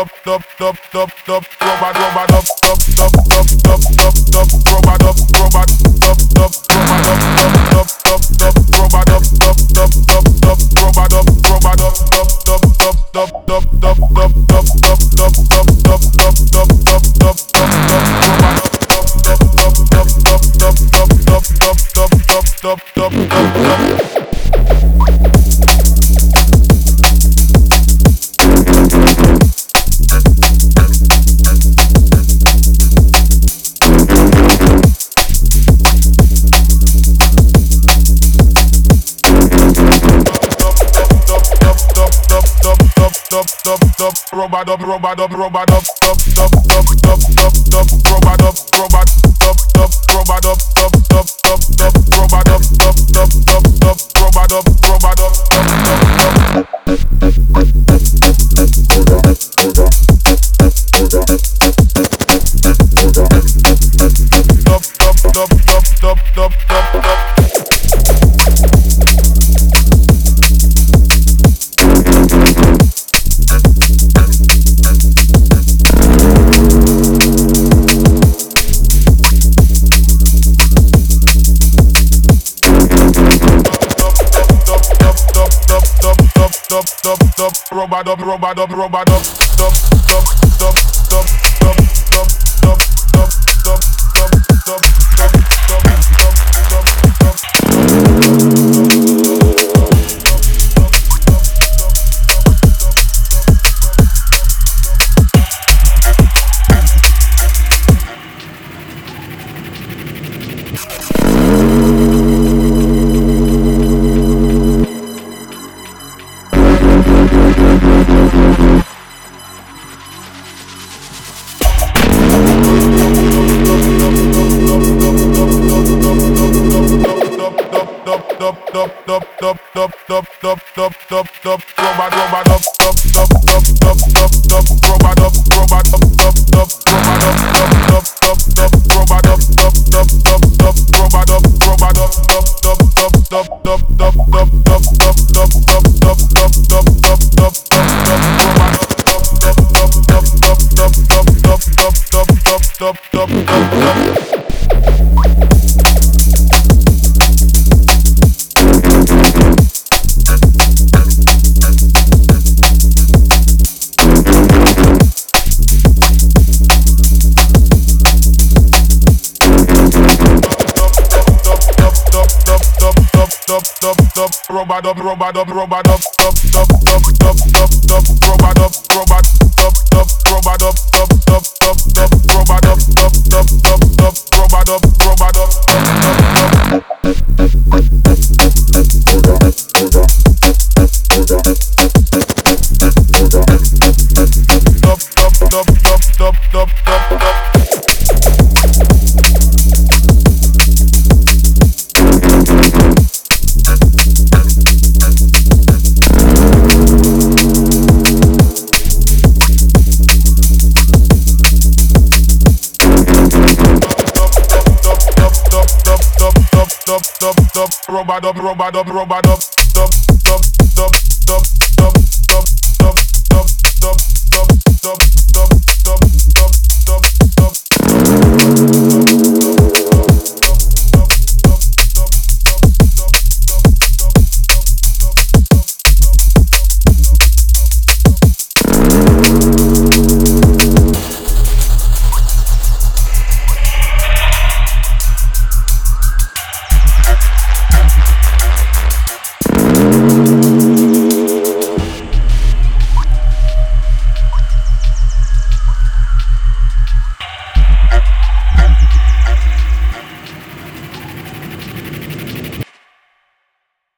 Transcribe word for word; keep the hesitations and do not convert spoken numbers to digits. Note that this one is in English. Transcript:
dub dub dub dub dub robot robot dub dub dub dub dub dub dub robot dub robot dub dub robot dub dub dub dub robot dub dub dub dub dub robot dub robot dub dub dub dub dub dub dub dub dub dub dub dub dub dub dub dub dub dub dub robot up, robot up, robot up, up, up, up, up, up, up, robot up, robot up, up, robot up, up, up, up, up, robot up, up, up, up, up, robot up, robot up, up, robot up, robot up, robot up, dub, dub, dub, dub, dub, dub, dub, dub, dub, dub, dub, dub, robot up, robot up, robot up, dub, dub, dub, dub, dub, dub, robot up, robot, dub, dub, robot up, dub, dub, dub, dub, robot up, dub, dub, dub, dub, robot up, robot up, dub, dub, dub, dub, dub, dub, dub. Robot up, robot up, robot up, dub, dub, dub, dub.